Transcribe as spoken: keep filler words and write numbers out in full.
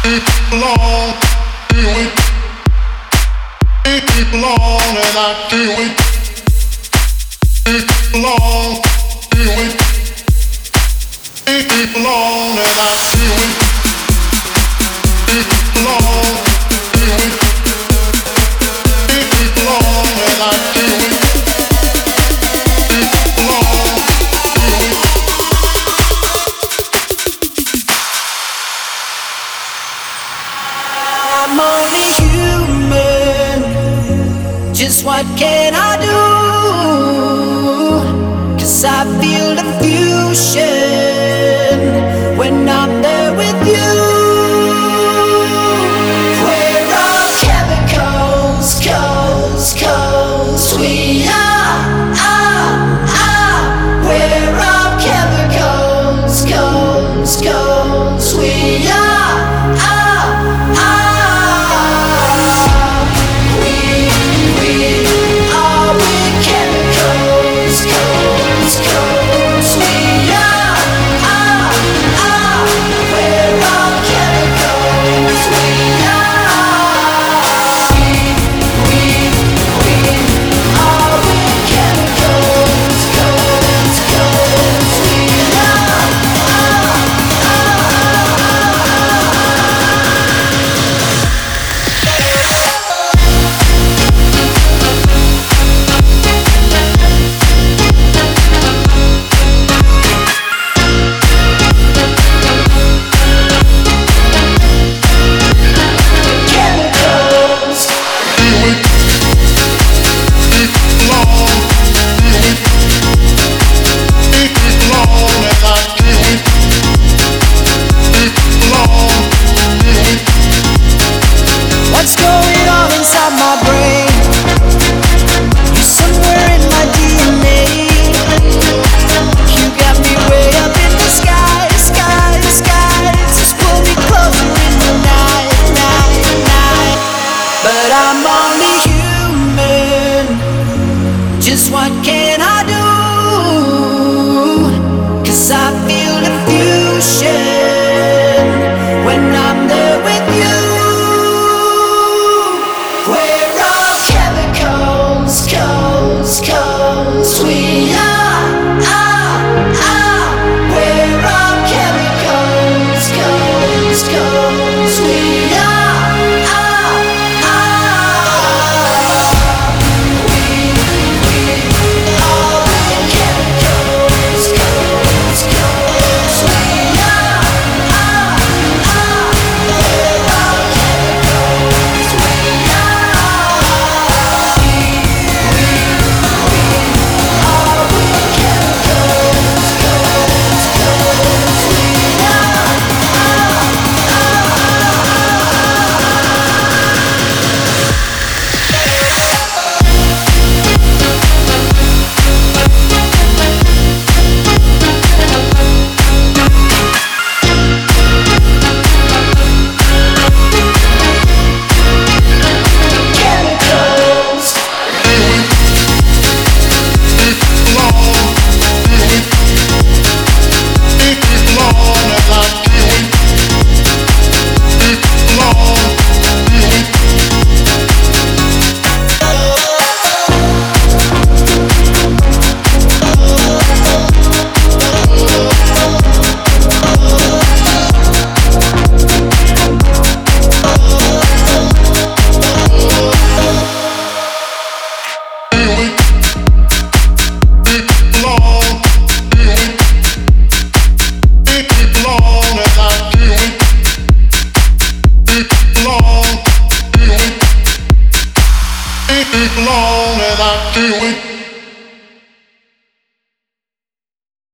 belong, do it. It belong and I do it. It belong, do it. It belong and I do it. It belong, do it. It belong and I do it. It belong, do it. I'm only human. Just what can I do? 'Cause I feel the fusion when I'm there with you. We're all chemicals, coals, coals. We are, are, are. We're all chemicals, coals, coals. We are, are, are. We, we are with chemicals, coals, coals. We are, are, are. We're all chemicals. We are. We, we, we are with chemicals, coals, coals. We are, are, chemicals. Do it. It belong, do it. It belong and I do it. It belong, do it. What's going on inside my brain? You're somewhere in my D N A. You got me way up in the sky, sky, sky. Just pull me closer in the night, night, night. But I'm only human. Just what can I do? 'Cause I feel the fusion when I'm there with you. We're all chemicals, coals, coals. We are, are, are. We're all chemicals, coals, coals. We are, are, are. We, we are with chemicals, coals, coals. We are, are, are. We're all chemicals. We are. We, we, we are with chemicals, coals, coals. We are, are, chemicals. Do it. It belong, do it. It belong and I do it. It belong, do it. Do it. It belong, do it. It belong and I do it. It belong, do it. It belong and I do it.